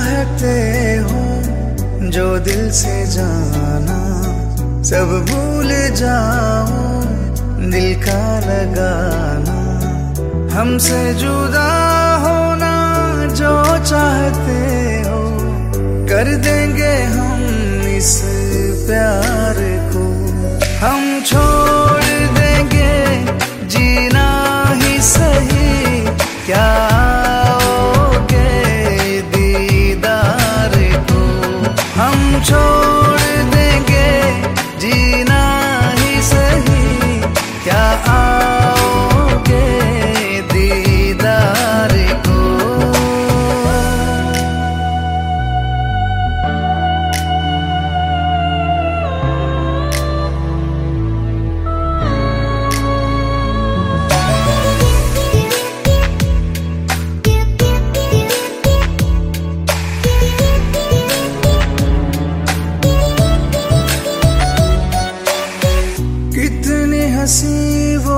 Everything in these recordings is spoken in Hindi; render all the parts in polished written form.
चाहते हो जो दिल से जाना, सब भूल जाओ दिल का लगाना। हमसे जुदा होना जो चाहते हो, कर देंगे हम इस प्यार को। हम छोड़ देंगे जीना ही सही, क्या आओगे दीदार को। हम छोड़ देंगे जीना ही सही, क्या आओगे दीदार को। हंसी वो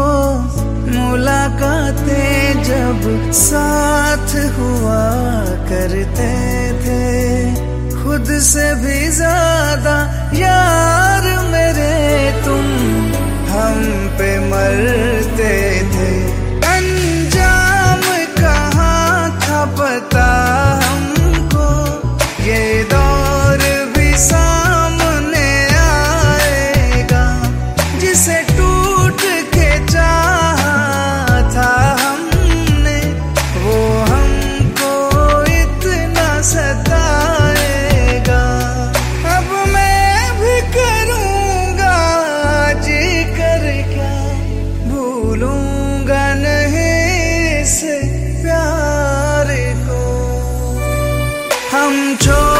मुलाकातें जब साथ हुआ करते थे, खुद से भी ज्यादा यार मेरे तुम हम पे मरते थे। अंजाम कहाँ था पता हमको, ये दौर भी सामने आएगा। जिसे हम छोड़